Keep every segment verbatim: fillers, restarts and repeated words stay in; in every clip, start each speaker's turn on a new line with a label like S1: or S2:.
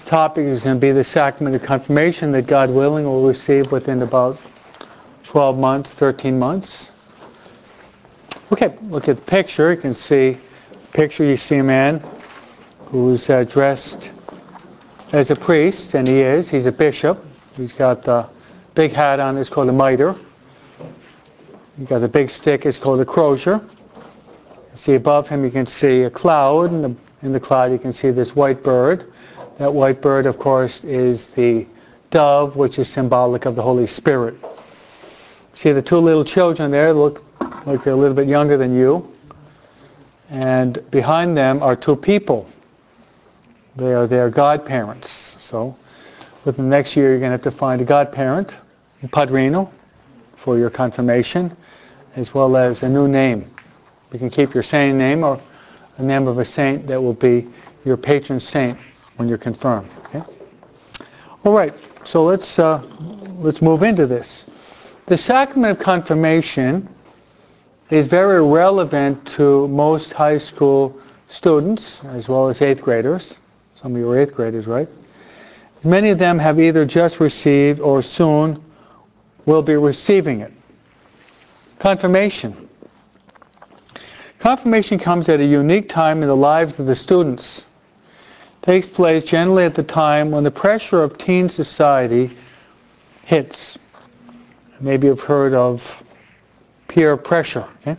S1: topic is going to be the sacrament of confirmation that, God willing, we'll receive within about twelve months, thirteen months. Okay, look at the picture. You can see the picture. You see a man who's uh, dressed as a priest, and he is. He's a bishop. He's got the big hat on. It's called a mitre. He's got the big stick. It's called a crozier. You see above him, you can see a cloud, and in the cloud you can see this white bird. That white bird, of course, is the dove, which is symbolic of the Holy Spirit. See the two little children there look like they're a little bit younger than you. And behind them are two people. They are their godparents. So within the next year you're going to have to find a godparent, a padrino, for your confirmation, as well as a new name. You can keep your saint name or a name of a saint that will be your patron saint when you're confirmed. Okay? All right, so let's uh, let's move into this. The sacrament of confirmation is very relevant to most high school students, as well as eighth graders. Some of you are eighth graders, right? Many of them have either just received or soon will be receiving it. Confirmation. Confirmation comes at a unique time in the lives of the students. It takes place generally at the time when the pressure of teen society hits. Maybe you've heard of peer pressure. Okay?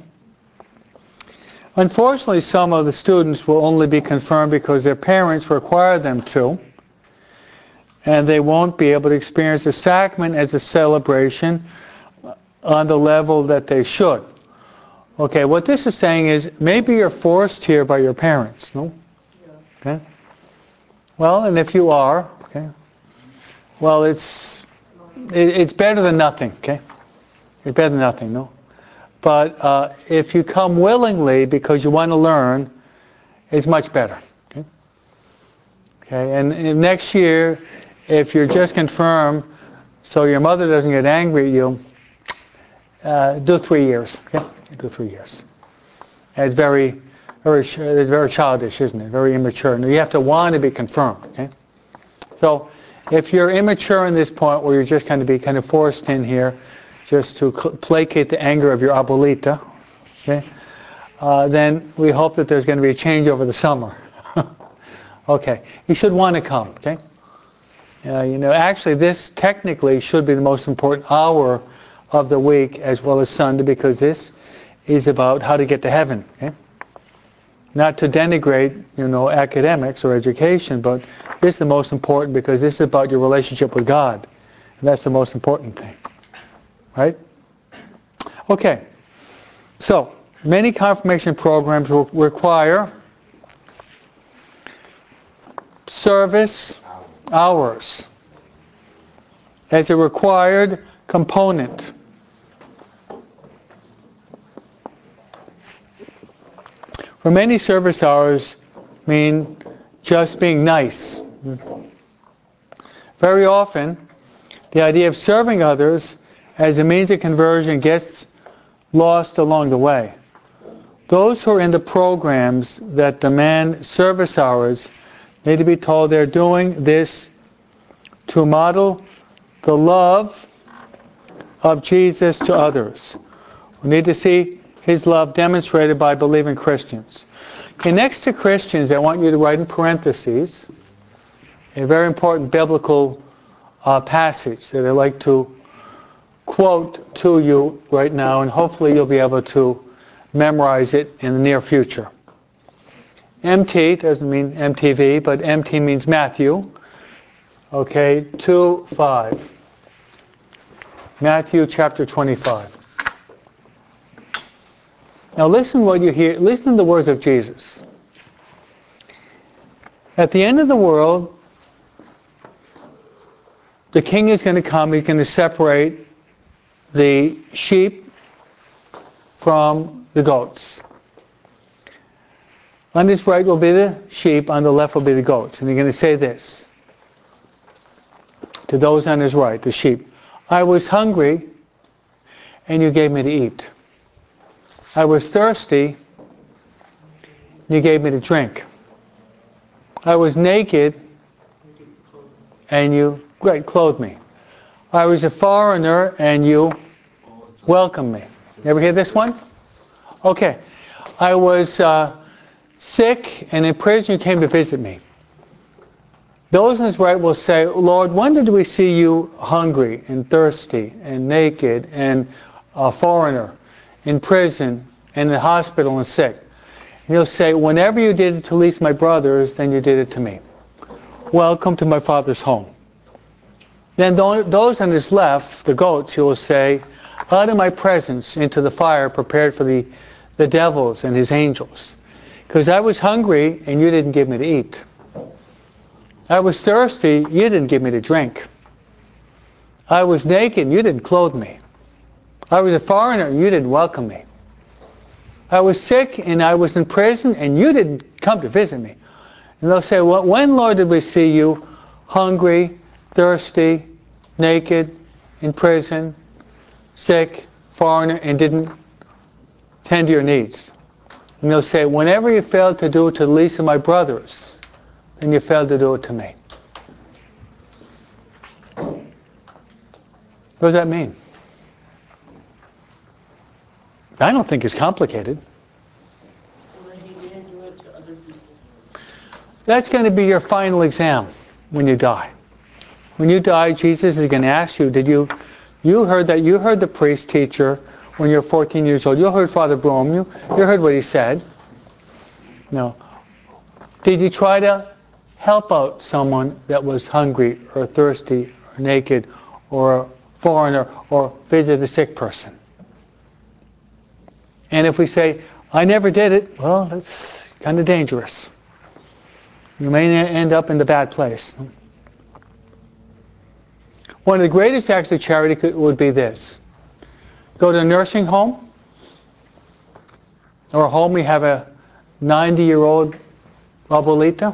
S1: Unfortunately, some of the students will only be confirmed because their parents require them to, and they won't be able to experience the sacrament as a celebration on the level that they should. Okay, what this is saying is maybe you're forced here by your parents, no? Yeah. Okay. Well, and if you are, okay, well, it's it, it's better than nothing. Okay, it's better than nothing, no? But uh, if you come willingly because you want to learn, it's much better. Okay. Okay, and, and next year, if you're just confirmed, so your mother doesn't get angry at you, uh, do three years. Okay. Do three years. It's very, very, it's very childish, isn't it? Very immature. And you have to want to be confirmed. Okay. So, if you're immature in this point, where you're just kind of be kind of forced in here, just to placate the anger of your abuelita, okay, uh, then we hope that there's going to be a change over the summer. Okay. You should want to come. Okay. Uh, you know, actually, this technically should be the most important hour of the week, as well as Sunday, because this is about how to get to heaven. Okay? Not to denigrate, you know, academics or education, but this is the most important because this is about your relationship with God. And that's the most important thing. Right? Okay. So, many confirmation programs will require service hours as a required component. For many, service hours mean just being nice. Very often, the idea of serving others as a means of conversion gets lost along the way. Those who are in the programs that demand service hours need to be told they're doing this to model the love of Jesus to others. We need to see His love demonstrated by believing Christians. Okay, next to Christians, I want you to write in parentheses a very important biblical uh, passage that I'd like to quote to you right now, and hopefully you'll be able to memorize it in the near future. M T doesn't mean M T V, but M T means Matthew. Okay, two five. Matthew chapter twenty-five. Now listen what you hear. Listen to the words of Jesus. At the end of the world, the king is going to come. He's going to separate the sheep from the goats. On his right will be the sheep, on the left will be the goats. And he's going to say this to those on his right, the sheep. I was hungry, and you gave me to eat. I was thirsty, and you gave me to drink. I was naked, and you, great, clothed me. I was a foreigner, and you welcomed me. You ever hear this one? Okay. I was uh, sick and in prison, you came to visit me. Those in his right will say, Lord, when did we see you hungry and thirsty and naked and a foreigner, in prison and in the hospital and sick? And he'll say, whenever you did it to least my brothers, then you did it to me. Welcome to my Father's home. Then those on his left, the goats, he will say, out of my presence into the fire prepared for the, the devils and his angels. Because I was hungry and you didn't give me to eat. I was thirsty, you didn't give me to drink. I was naked and you didn't clothe me. I was a foreigner and you didn't welcome me. I was sick and I was in prison and you didn't come to visit me. And they'll say, well, when, Lord, did we see you hungry, thirsty, naked, in prison, sick, foreigner, and didn't tend to your needs? And they'll say, whenever you failed to do it to the least of my brothers, then you failed to do it to me. What does that mean? I don't think it's complicated. That's going to be your final exam when you die. When you die, Jesus is going to ask you, did you, you heard that, you heard the priest teacher when you're fourteen years old. You heard Father Brome. You, you heard what he said. No. Did you try to help out someone that was hungry or thirsty or naked or a foreigner or visit a sick person? And if we say, I never did it, well, that's kind of dangerous. You may end up in the bad place. One of the greatest acts of charity could, would be this. Go to a nursing home, or a home we have a ninety-year-old abuelita,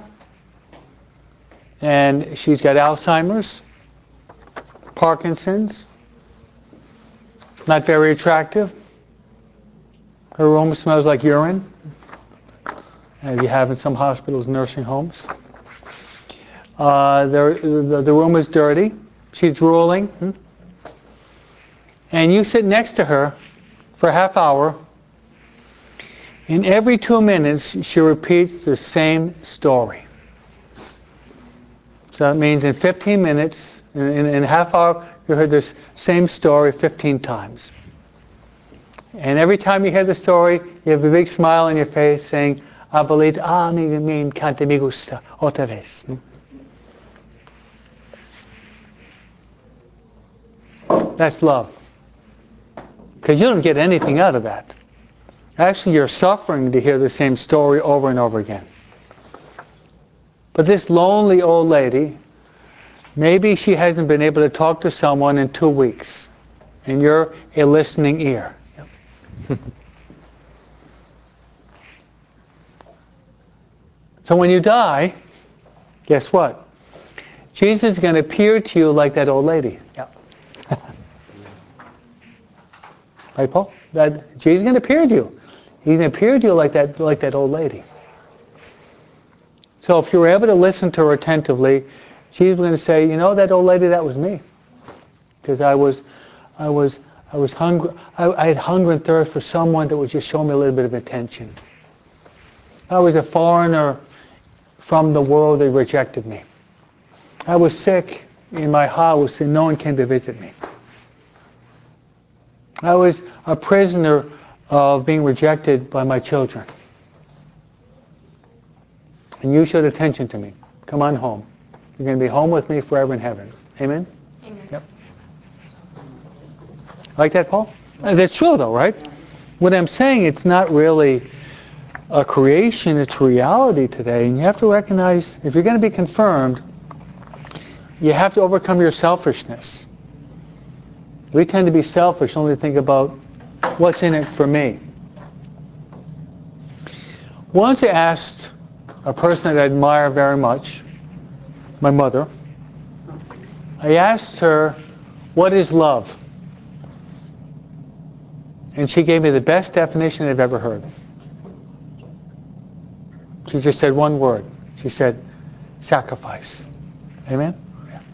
S1: and she's got Alzheimer's, Parkinson's, not very attractive. Her room smells like urine, as you have in some hospitals, nursing homes. Uh, the, the, the room is dirty. She's drooling. Hmm? And you sit next to her for a half hour, and every two minutes she repeats the same story. So that means in fifteen minutes, in, in, in a half hour, you heard this same story fifteen times. And every time you hear the story, you have a big smile on your face saying, Abuelita, ah, me, me encanta, me gusta, otra vez. That's love. Because you don't get anything out of that. Actually, you're suffering to hear the same story over and over again. But this lonely old lady, maybe she hasn't been able to talk to someone in two weeks. And you're a listening ear. So when you die, guess what? Jesus is going to appear to you like that old lady. Yeah. Right, Paul? That Jesus is going to appear to you. He's going to appear to you like that, like that old lady. So if you were able to listen to her attentively, Jesus is going to say, you know, that old lady, that was me, because I was, I was, I was hungry. I, I had hunger and thirst for someone that would just show me a little bit of attention. I was a foreigner from the world that rejected me. I was sick in my house and no one came to visit me. I was a prisoner of being rejected by my children. And you showed attention to me. Come on home. You're going to be home with me forever in heaven. Amen?
S2: Amen.
S1: Yep. Like that, Paul? That's true, though, right? What I'm saying, it's not really a creation, it's reality today. And you have to recognize, if you're going to be confirmed, you have to overcome your selfishness. We tend to be selfish, only think about what's in it for me. Once I asked a person that I admire very much, my mother, I asked her, what is love? And she gave me the best definition I've ever heard. She just said one word. She said, sacrifice. Amen?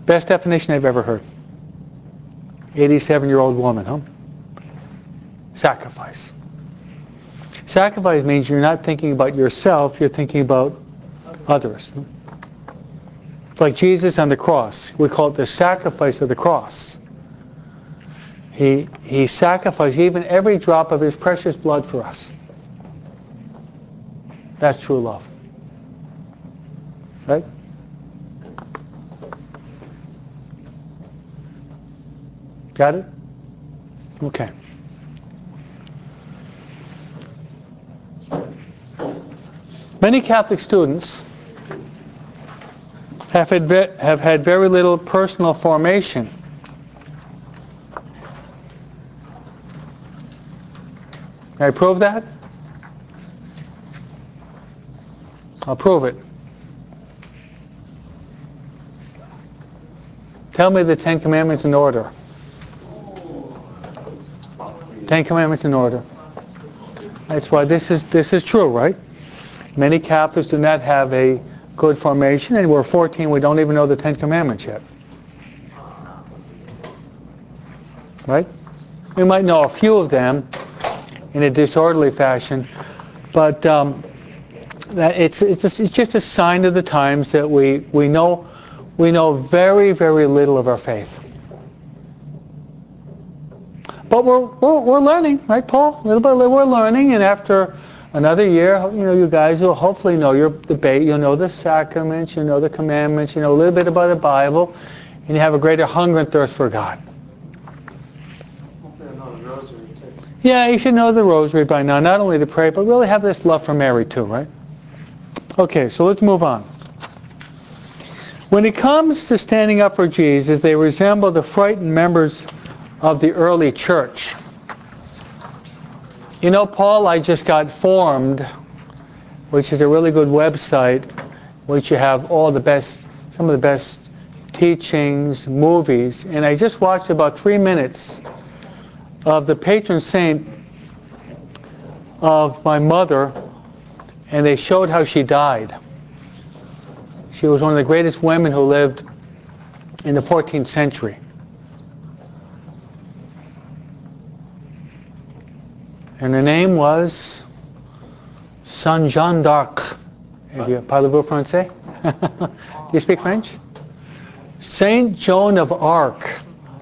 S1: Best definition I've ever heard. eighty-seven-year-old woman, huh? Sacrifice. Sacrifice means you're not thinking about yourself, you're thinking about others. It's like Jesus on the cross. We call it the sacrifice of the cross. He, he sacrificed even every drop of his precious blood for us. That's true love. Right? Got it? Okay. Many Catholic students have had, ve- have had very little personal formation. Can I prove that? I'll prove it. Tell me the Ten Commandments in order. Ten Commandments in order. That's why this is this is true, right? Many Catholics do not have a good formation, and we're fourteen, we don't even know the Ten Commandments yet. Right? We might know a few of them in a disorderly fashion, but um, that it's it's just, it's just a sign of the times that we we know we know very very little of our faith. But we're, we're we're learning, right, Paul? A little bit we're learning, and after another year, you know, you guys will hopefully know your debate. You'll know the sacraments, you know the commandments, you know a little bit about the Bible, and you have a greater hunger and thirst for God.
S2: Hopefully I know the rosary too.
S1: Yeah, you should know the rosary by now. Not only to pray, but really have this love for Mary too, right? Okay, so let's move on. When it comes to standing up for Jesus, they resemble the frightened members of the early church. You know, Paul, I just got Formed, which is a really good website, which you have all the best, some of the best teachings, movies, and I just watched about three minutes of the patron saint of my mother, and they showed how she died. She was one of the greatest women who lived in the fourteenth century. And her name was Saint Jeanne d'Arc. Parlez-vous français? Do you speak French? Saint Joan of Arc.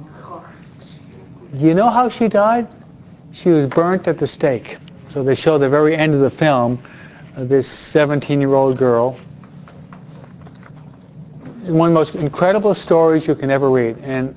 S1: You know how she died? She was burnt at the stake. So they show the very end of the film, uh, this seventeen-year-old girl. One of the most incredible stories you can ever read. And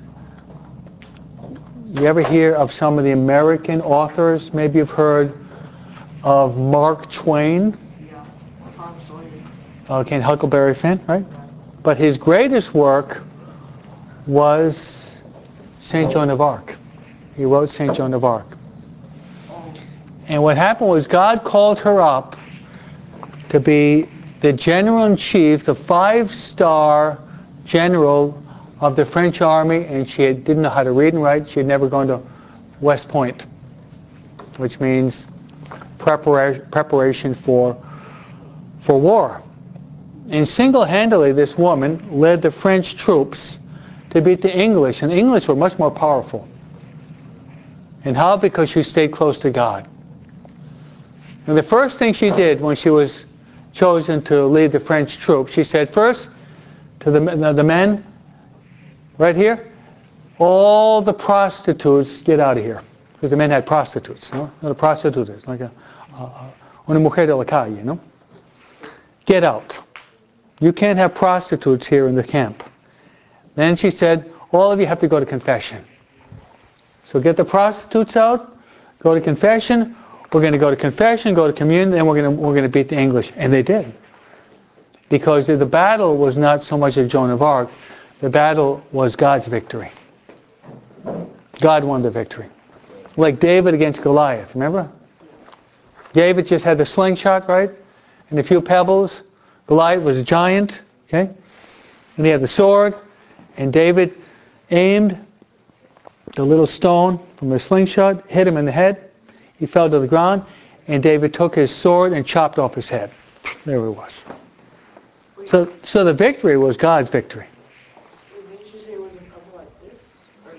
S1: you ever hear of some of the American authors? Maybe you've heard of Mark Twain.
S2: Yeah, Tom Sawyer.
S1: Okay, and Huckleberry Finn, right? But his greatest work was Saint Joan of Arc. He wrote Saint Joan of Arc. And what happened was God called her up to be the general-in-chief, the five-star general of the French army, and she had, didn't know how to read and write. She had never gone to West Point, which means prepara- preparation for, for war. And single-handedly, this woman led the French troops to beat the English, and the English were much more powerful. And how? Because she stayed close to God. And the first thing she did when she was chosen to lead the French troops, she said, first, to the, the men, right here, all the prostitutes, get out of here. Because the men had prostitutes, you know? The prostitutes, like a, uh, una mujer de la calle, you know? Get out. You can't have prostitutes here in the camp. Then she said, all of you have to go to confession. So get the prostitutes out, go to confession. We're going to go to confession, go to communion, then we're going to we're going to beat the English. And they did. Because the battle was not so much of Joan of Arc. The battle was God's victory. God won the victory. Like David against Goliath, remember? David just had the slingshot, right? And a few pebbles. Goliath was a giant, okay? And he had the sword. And David aimed the little stone from the slingshot, hit him in the head. He fell to the ground. And David took his sword and chopped off his head. There he was. So, so the victory was God's victory.
S2: Didn't you say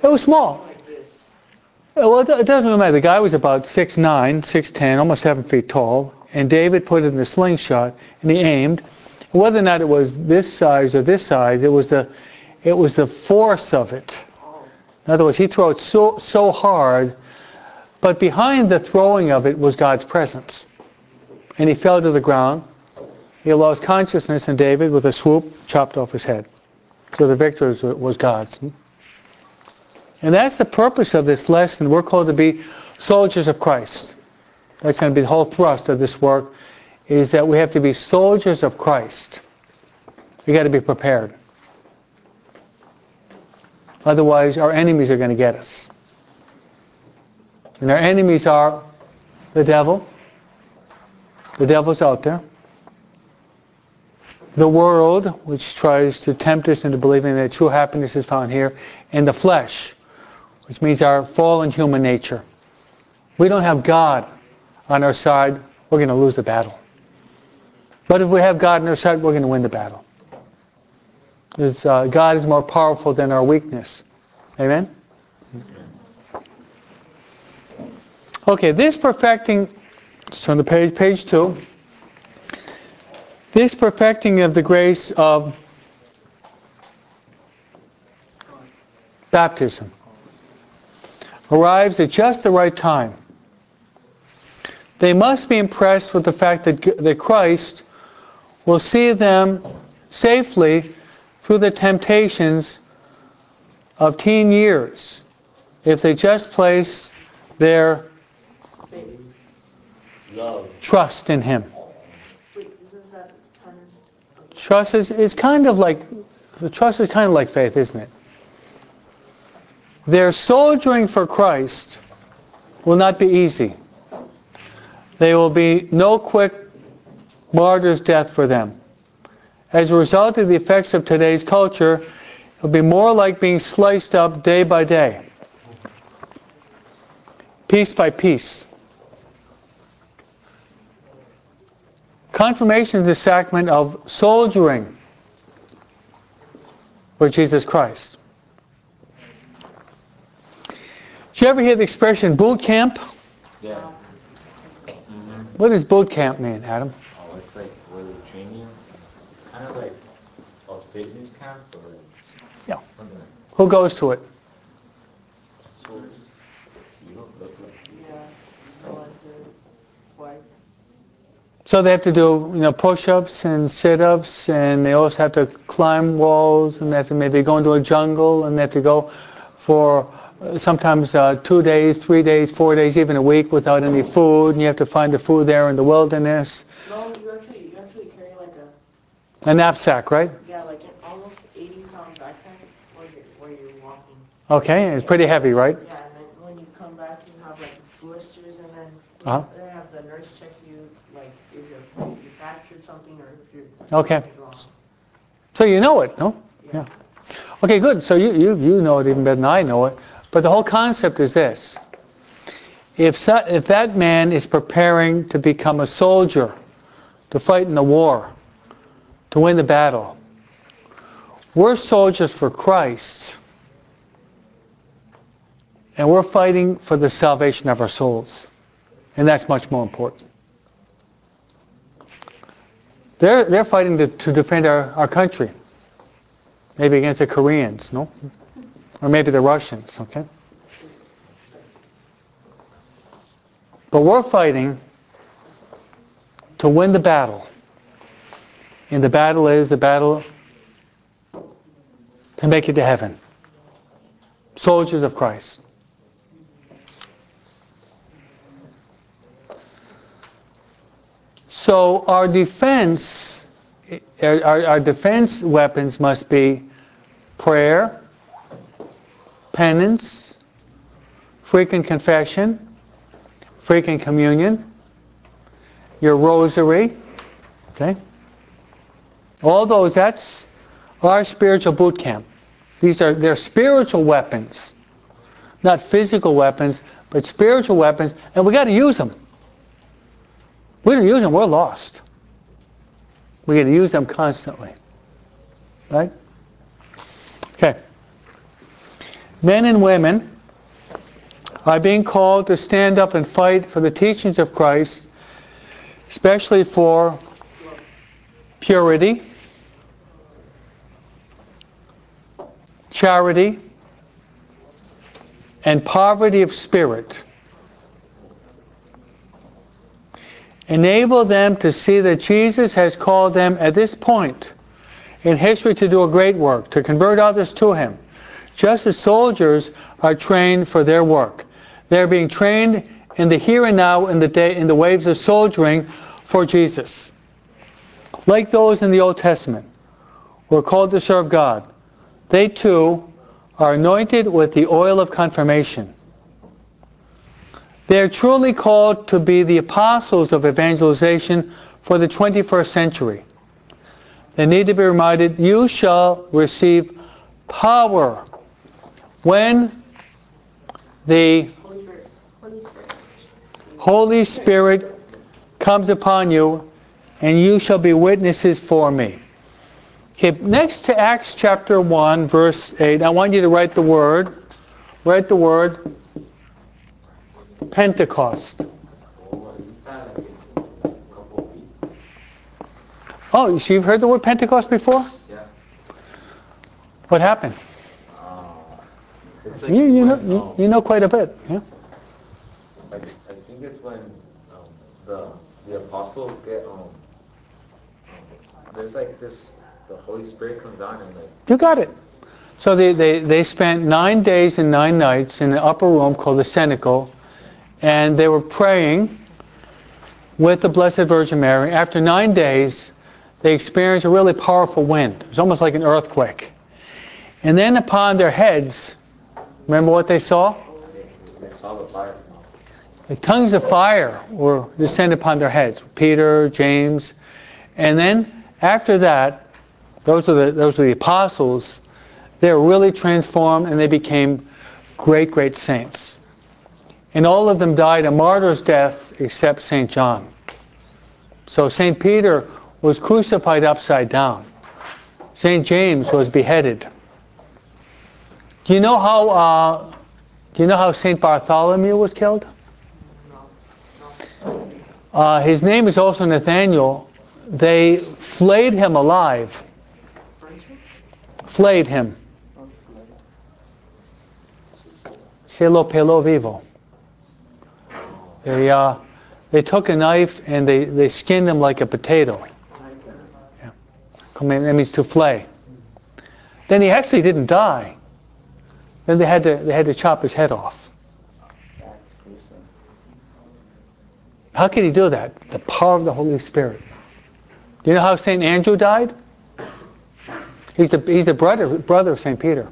S1: It was small.
S2: Like this.
S1: Well, it it doesn't matter. The guy was about six nine, six ten, almost seven feet tall, and David put it in a slingshot, and he aimed. Whether or not it was this size or this size, it was the, it was the force of it. In other words, he threw it so, so hard, but behind the throwing of it was God's presence. And he fell to the ground. He lost consciousness, and David, with a swoop, chopped off his head. So the victory was, was God's. And that's the purpose of this lesson. We're called to be soldiers of Christ. That's going to be the whole thrust of this work, is that we have to be soldiers of Christ. We've got to be prepared. Otherwise, our enemies are going to get us. And our enemies are the devil. The devil's out there. The world, which tries to tempt us into believing that true happiness is found here. And the flesh, which means our fallen human nature. We don't have God on our side, we're going to lose the battle. But if we have God on our side, we're going to win the battle. Because uh, God is more powerful than our weakness. Amen? Okay, this perfecting, let's turn the page, page two. This perfecting of the grace of baptism arrives at just the right time. They must be impressed with the fact that, that Christ will see them safely through the temptations of teen years if they just place their
S3: Love.
S1: trust in Him.
S2: Wait, isn't that kind of...
S1: Trust is, is kind of like, the trust is kind of like faith, isn't it? Their soldiering for Christ will not be easy. There will be no quick martyr's death for them. As a result of the effects of today's culture, it will be more like being sliced up day by day, piece by piece. Confirmation is the sacrament of soldiering for Jesus Christ. Did you ever hear the expression boot camp?
S3: Yeah. Mm-hmm.
S1: What does boot camp mean, Adam?
S3: Oh, it's like where they train you. It's kind of like a fitness camp or
S1: Yeah.
S3: something like
S1: Who goes to it?
S3: so you don't look like
S2: Yeah, I like the wife.
S1: So they have to do, you know, push-ups and sit-ups, and they also have to climb walls, and they have to maybe go into a jungle, and they have to go for uh, sometimes uh, two days, three days, four days, even a week without any food, and you have to find the food there in the wilderness.
S2: No, you actually, you actually carry like a,
S1: A knapsack, right?
S2: yeah, like an almost eighty pound backpack where you're, where you're walking.
S1: Okay, it's pretty heavy, right?
S2: Yeah, and then when you come back, you have like blisters, and then
S1: Uh-huh.
S2: they have the nurse check you, like if you're, if you fractured something or if you're
S1: Okay.
S2: something's wrong.
S1: So you know it, no? Yeah. Okay, good. So you, you, you know it even better than I know it. But the whole concept is this. If, so, if that man is preparing to become a soldier, to fight in the war, to win the battle, we're soldiers for Christ. And we're fighting for the salvation of our souls. And that's much more important. They're, they're fighting to, to defend our, our country. Maybe against the Koreans, no? Or maybe the Russians, okay? But we're fighting to win the battle. And the battle is the battle to make it to heaven. Soldiers of Christ. So our defense, our, our defense weapons must be prayer, penance, frequent confession, frequent communion, your rosary, okay? All those, that's our spiritual boot camp. These are, they're spiritual weapons, not physical weapons, but spiritual weapons, and we got to use them. We don't use them, we're lost. We got to use them constantly, right? Okay. men and women are being called to stand up and fight for the teachings of Christ, especially for purity, charity, and poverty of spirit. Enable them to see that Jesus has called them at this point in history to do a great work, to convert others to Him, just as soldiers are trained for their work. They're being trained in the here and now, in the day, in the waves of soldiering for Jesus. Like those in the Old Testament who are called to serve God, they too are anointed with the oil of confirmation. They are truly called to be the apostles of evangelization for the twenty-first century. They need to be reminded, you shall receive power when the
S2: Holy Spirit. Holy Spirit.
S1: Holy Spirit comes upon you, and you shall be witnesses for me. Okay, next to Acts chapter one, verse eight, I want you to write the word, write the word Pentecost. Oh, so you've heard the word Pentecost before?
S3: Yeah.
S1: What happened?
S3: Uh, it's like
S1: You, you,
S3: when,
S1: know,
S3: um,
S1: you, you know quite a bit. Yeah?
S3: I, I think it's when um, the the apostles get um, um there's like this, the Holy Spirit comes on and like
S1: You got it. So they, they, they spent nine days and nine nights in an upper room called the cenacle, and they were praying with the Blessed Virgin Mary. After nine days, they experienced a really powerful wind. It was almost like an earthquake. And then upon their heads, remember what they saw?
S3: they, they saw the fire.
S1: The tongues of fire were descended upon their heads. Peter, James, and then after that, those are the those are the apostles. They were really transformed, and they became great, great saints. And all of them died a martyr's death, except Saint John. So Saint Peter was crucified upside down. Saint James was beheaded. Do you know how? Uh, do you know how Saint Bartholomew was killed? Uh, his name is also Nathaniel. They flayed him alive. Flayed him. Se lo pelò vivo. They, uh, they took a knife and they, they skinned him like a potato. Yeah. I mean, that means to flay. Then he actually didn't die. Then they had to, they had to chop his head off.
S4: That's gruesome.
S1: How could he do that? The power of the Holy Spirit. Do you know how Saint Andrew died? He's a, he's a brother, brother of Saint Peter.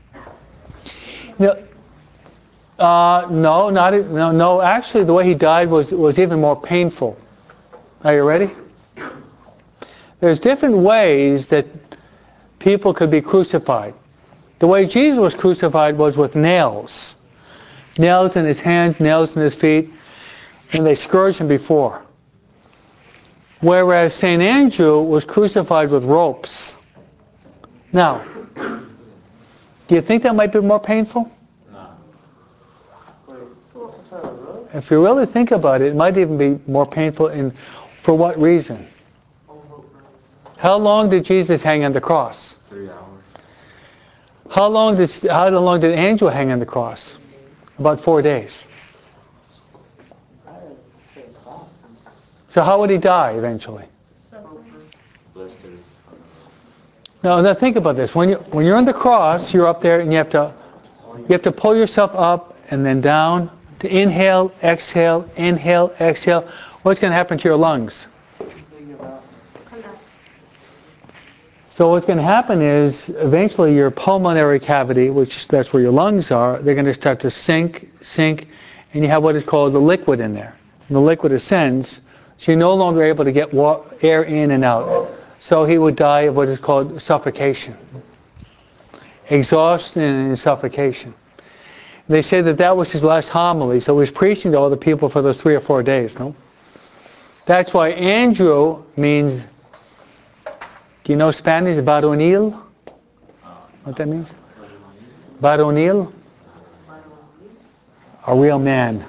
S1: You know, uh, no, not e- no, no. Actually, the way he died was was even more painful. Are you ready? There's different ways that people could be crucified. The way Jesus was crucified was with nails, nails in his hands, nails in his feet, and they scourged him before. Whereas Saint Andrew was crucified with ropes. Now, do you think that might be more painful?
S3: No.
S1: If you really think about it, it might even be more painful. In, for what reason? How long did Jesus hang on the cross?
S3: Three hours.
S1: How long did how long did Andrew hang on the cross? About four days. So how would he die eventually?
S3: Blisters.
S1: Now, now think about this. When you when you're on the cross, you're up there and you have to you have to pull yourself up and then down to inhale, exhale, inhale, exhale. What's going to happen to your lungs? So what's going to happen is eventually your pulmonary cavity, which that's where your lungs are, they're going to start to sink, sink, and you have what is called the liquid in there. And the liquid ascends, so you're no longer able to get wa- air in and out. So he would die of what is called suffocation. Exhaustion and suffocation. They say that that was his last homily, so he was preaching to all the people for those three or four days, no? That's why Andrew means, do you know Spanish, varonil? What that means? Varonil. a real man.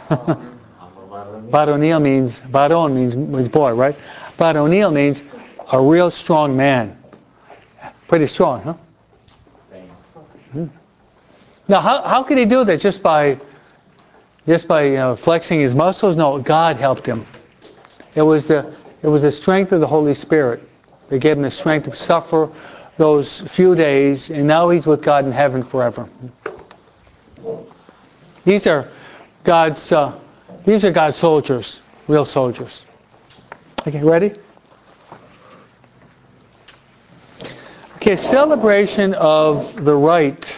S1: Varonil means, varon means, means boy, right? Varonil means a real strong man. Pretty strong, huh? Hmm. Now, how, how could he do that? Just by, just by you know, flexing his muscles? No, God helped him. It was the, it was the strength of the Holy Spirit that gave him the strength to suffer those few days, and now he's with God in heaven forever. These are God's, uh, these are God's soldiers, real soldiers. Okay, ready? Okay, celebration of the rite.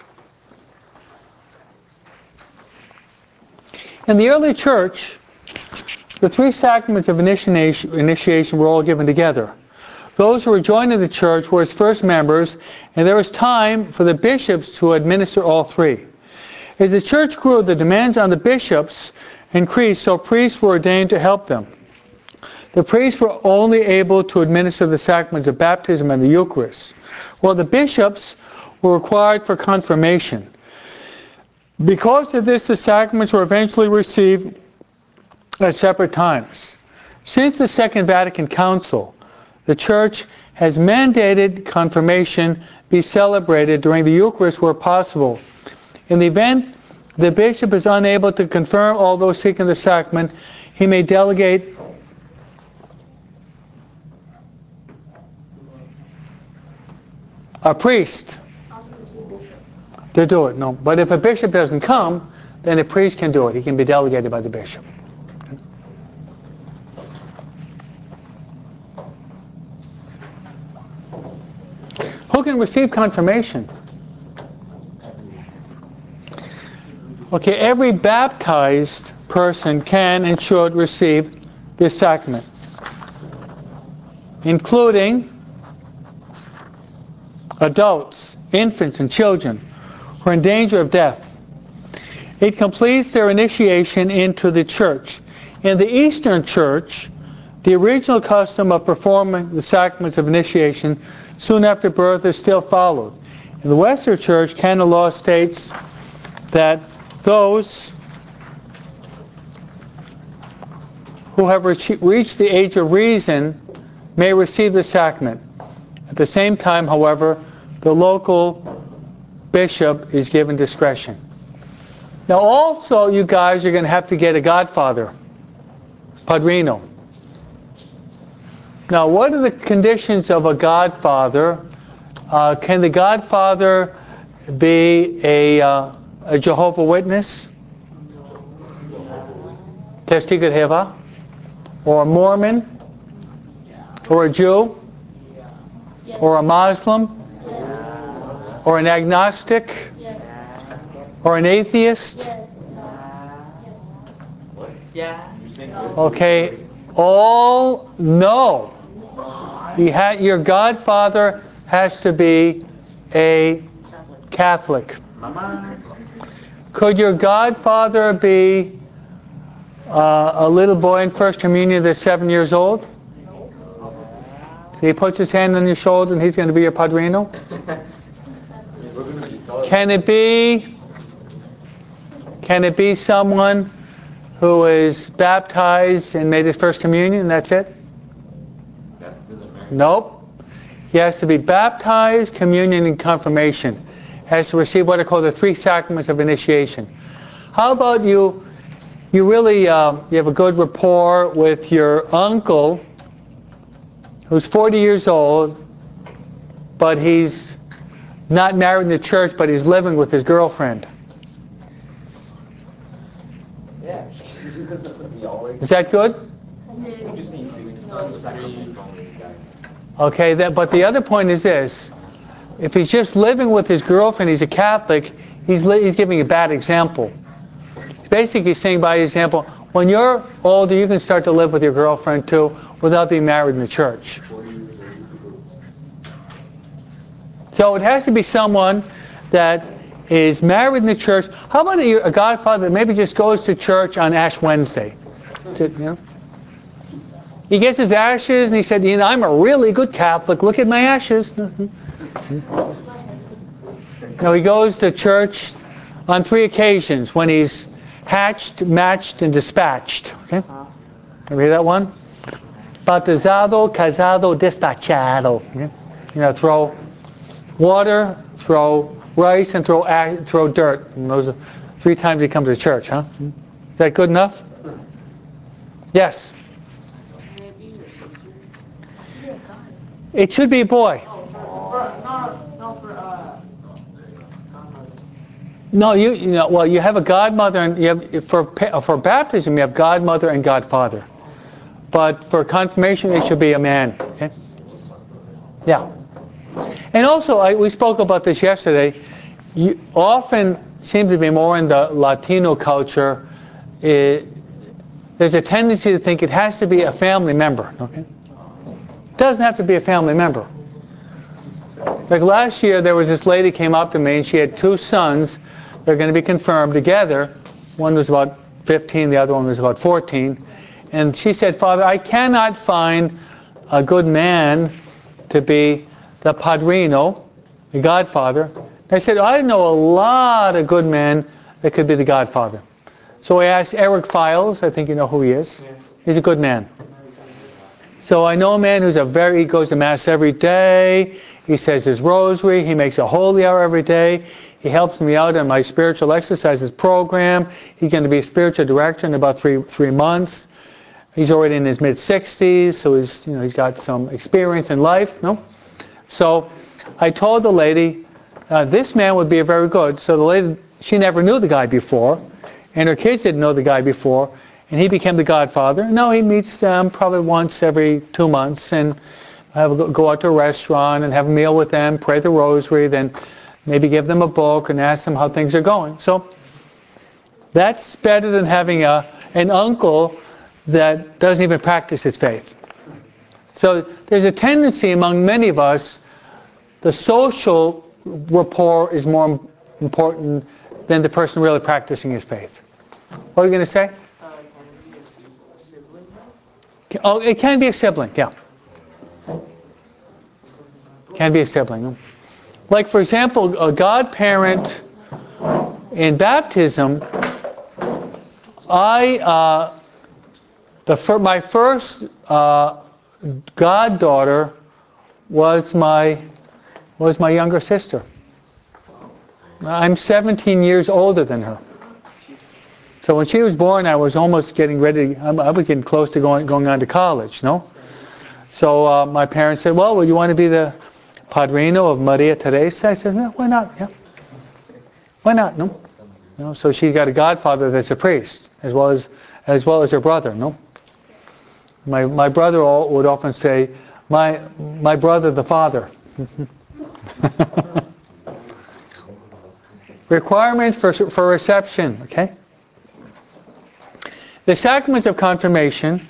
S1: In the early church, the three sacraments of initiation, initiation were all given together. Those who were joined in the church were its first members, and there was time for the bishops to administer all three. As the church grew, the demands on the bishops increased, so priests were ordained to help them. The priests were only able to administer the sacraments of baptism and the Eucharist, while the bishops were required for confirmation. Because of this, the sacraments were eventually received at separate times. Since the Second Vatican Council, the Church has mandated confirmation be celebrated during the Eucharist where possible. In the event the bishop is unable to confirm all those seeking the sacrament, he may delegate a priest to do it. No, but if a bishop doesn't come, then a priest can do it. He can be delegated by the bishop. Who can receive confirmation? Okay, every baptized person can and should receive this sacrament, including adults, infants, and children who are in danger of death. It completes their initiation into the church. In the Eastern Church, the original custom of performing the sacraments of initiation soon after birth is still followed. In the Western Church, canon law states that those who have reached the age of reason may receive the sacrament. At the same time, however, the local bishop is given discretion. Now also, you guys are going to have to get a godfather, padrino. Now, what are the conditions of a godfather? Uh, can the godfather be a, uh, a Jehovah's Witness? Testigo de Jehová? Or a Mormon? Or a Jew? Or a Muslim? Or an agnostic? Or an atheist? Okay, all no. You ha your godfather has to be a Catholic. Could your godfather be uh, a little boy in First Communion that's seven years old? So he puts his hand on your shoulder and he's going to be your padrino? Can it be, can it be someone who is baptized and made his First Communion and that's it? Nope. He has to be baptized, communion, and confirmation. Has to receive what are called the three sacraments of initiation. How about you, you really, uh, you have a good rapport with your uncle who's forty years old, but he's not married in the church, but he's living with his girlfriend.
S4: Yeah.
S1: Is that good? Okay, that, but the other point is this. If he's just living with his girlfriend, he's a Catholic, he's, he's giving a bad example. He's basically saying by example, when you're older, you can start to live with your girlfriend too, without being married in the church. So it has to be someone that is married in the church. How about a, a godfather that maybe just goes to church on Ash Wednesday? To, you know? He gets his ashes and he said, you know, I'm a really good Catholic. Look at my ashes. Now he goes to church on three occasions when he's hatched, matched, and dispatched. Okay? Ever hear that one? Bautizado, casado, despachado. Okay? You know, throw water, throw rice, and throw throw dirt. And those are three times he comes to church, huh? Is that good enough? Yes. It should be a boy.
S2: Oh, for, for, no, no, for, uh,
S1: No, you, you know, well, you have a godmother, and you have for for baptism you have godmother and godfather, but for confirmation it should be a man. Okay. Yeah. And also, I, we spoke about this yesterday. You often seem to be more in the Latino culture. It, there's a tendency to think it has to be a family member. Okay. It doesn't have to be a family member. Like last year, there was this lady came up to me, and she had two sons. They're going to be confirmed together. One was about fifteen, the other one was about fourteen. And she said, Father, I cannot find a good man to be the padrino, the godfather. And I said, I know a lot of good men that could be the godfather. So I asked Eric Files, I think you know who he is. He's a good man. So I know a man who's a very, he goes to Mass every day. He says his rosary. He makes a holy hour every day. He helps me out on my spiritual exercises program. He's going to be a spiritual director in about three three months. He's already in his mid sixties, so he's you know he's got some experience in life. No, so I told the lady uh, this man would be a very good. So the lady, she never knew the guy before, and her kids didn't know the guy before, and he became the godfather. No, he meets them probably once every two months, and have a, go out to a restaurant and have a meal with them, pray the rosary, then maybe give them a book and ask them how things are going. So that's better than having a an uncle that doesn't even practice his faith. So there's a tendency among many of us, the social rapport is more important than the person really practicing his faith. What are you going to say?
S2: uh, can it be a sibling?
S1: Oh, it can be a sibling, yeah. Can be a sibling. Like, for example, a godparent in baptism, I, uh, the fir- my first uh, goddaughter was my, was my younger sister. I'm seventeen years older than her. So when she was born, I was almost getting ready, I was getting close to going, going on to college, no? So uh, my parents said, well, would you want to be the padrino of Maria Teresa? I said, no, why not? Yeah. Why not? No. You know, so she got a godfather that's a priest, as well as as well as her brother. No. My my brother would often say, my my brother the father. Requirements for for reception. Okay. The sacraments of confirmation,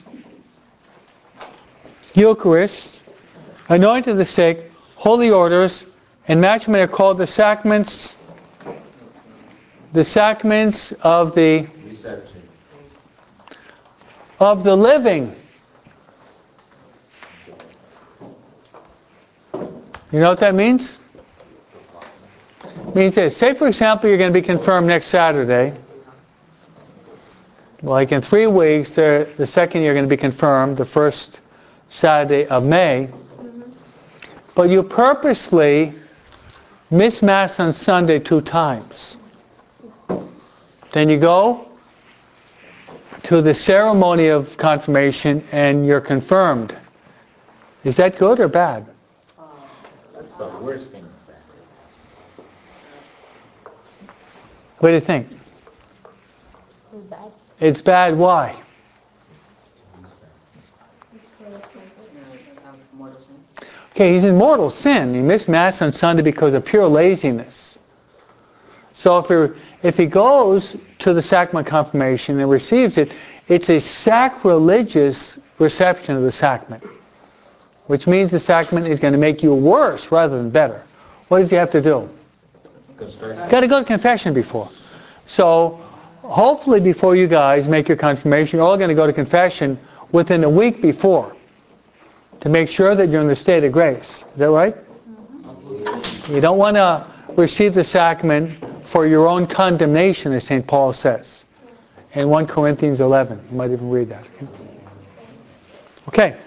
S1: Eucharist, anointing the sick, holy orders, and matrimony are called the sacraments, the sacraments of the
S3: Reception.
S1: of the living. You know what that means? It means this. Say, for example, you're going to be confirmed next Saturday. Like in three weeks, the the second you're going to be confirmed, the first Saturday of May. But you purposely miss Mass on Sunday two times. Then you go to the ceremony of confirmation and you're confirmed. Is that good or bad?
S3: That's the worst thing.
S1: What do you think?
S5: It's bad.
S1: It's bad. Why? Okay, he's in mortal sin. He missed Mass on Sunday because of pure laziness. So if he, if he goes to the sacrament of confirmation and receives it, it's a sacrilegious reception of the sacrament, which means the sacrament is going to make you worse rather than better. What does he have to do? Got to go to confession before. So hopefully before you guys make your confirmation, you're all going to go to confession within a week before to make sure that you're in the state of grace. Is that right? Mm-hmm. You don't want to receive the sacrament for your own condemnation, as Saint Paul says. in First Corinthians eleven. You might even read that. Okay.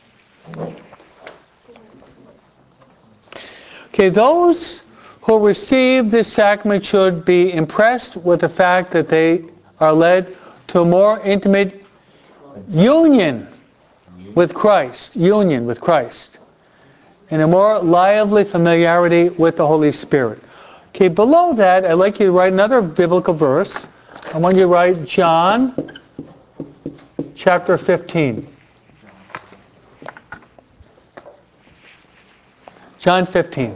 S1: Okay, those who receive this sacrament should be impressed with the fact that they are led to a more intimate union with Christ, union with Christ, and a more lively familiarity with the Holy Spirit. Okay, below that, I'd like you to write another biblical verse. I want you to write John chapter fifteen. John fifteen.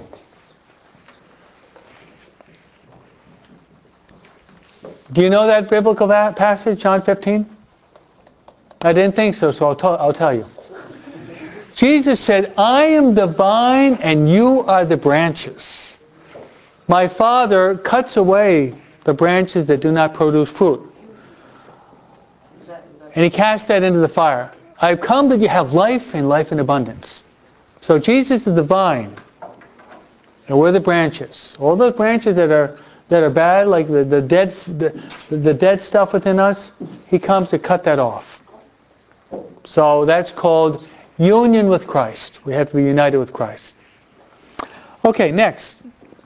S1: Do you know that biblical passage, John fifteen? I didn't think so, so I'll, t- I'll tell you. Jesus said, I am the vine and you are the branches. My Father cuts away the branches that do not produce fruit.
S2: Is that, is that,
S1: And he casts that into the fire. I've come that you have life and life in abundance. So Jesus is the vine, and we're the branches. All those branches that are that are bad, like the, the dead the, the dead stuff within us, he comes to cut that off. So that's called union with Christ. We have to be united with Christ. Okay, next.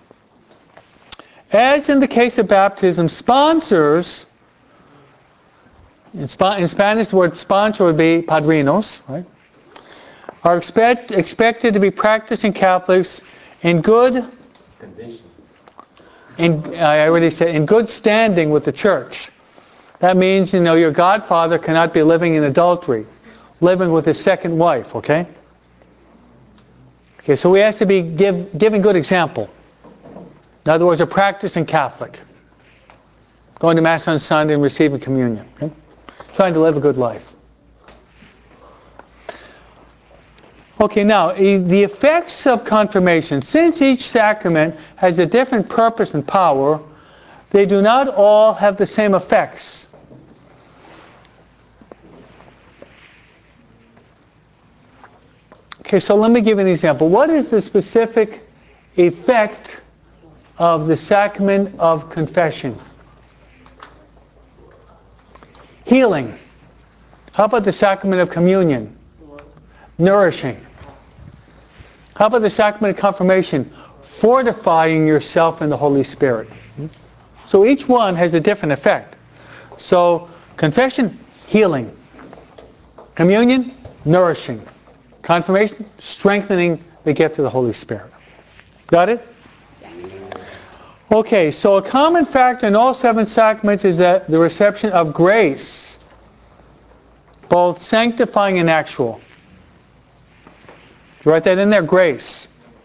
S1: As in the case of baptism, sponsors, in, Sp- in Spanish the word sponsor would be padrinos, right? Are expect, expected to be practicing Catholics in good
S3: Condition.
S1: In, I already said, in good standing with the church. That means, you know, your godfather cannot be living in adultery, living with his second wife, okay? Okay, so we have to be give, giving good example. In other words, a practicing Catholic. Going to Mass on Sunday and receiving communion. Okay? Trying to live a good life. Okay, now, the effects of confirmation. Since each sacrament has a different purpose and power, they do not all have the same effects. Okay, so let me give you an example. What is the specific effect of the sacrament of confession? Healing. How about the sacrament of communion? Nourishing. How about the sacrament of confirmation? Fortifying yourself in the Holy Spirit. So each one has a different effect. So confession, healing. Communion, nourishing. Confirmation, strengthening the gift of the Holy Spirit. Got it? Okay, so a common factor in all seven sacraments is that the reception of grace, both sanctifying and actual. You write that in there, grace.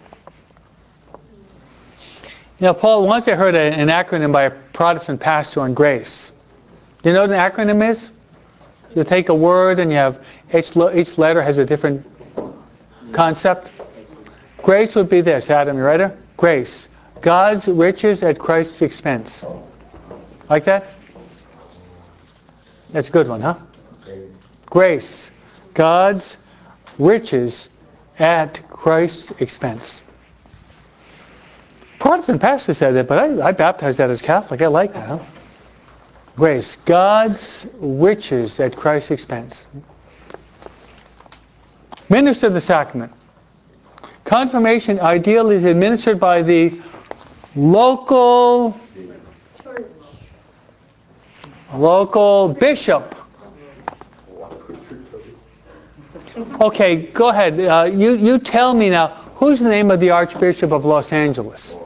S1: You know, Paul, once I heard a, an acronym by a Protestant pastor on grace. Do you know what an acronym is? You take a word and you have, each, each letter has a different concept. Grace would be this, Adam, you ready? Grace. God's riches at Christ's expense. Like that? That's a good one, huh? Grace. God's riches at Christ's expense. Protestant pastor said that, but I, I baptized that as Catholic. I like that, huh? Grace. God's riches at Christ's expense. Minister of the sacrament. Confirmation ideally is administered by the local local bishop. Okay, go ahead. Uh, you, you tell me now, who's the name of the Archbishop of Los Angeles?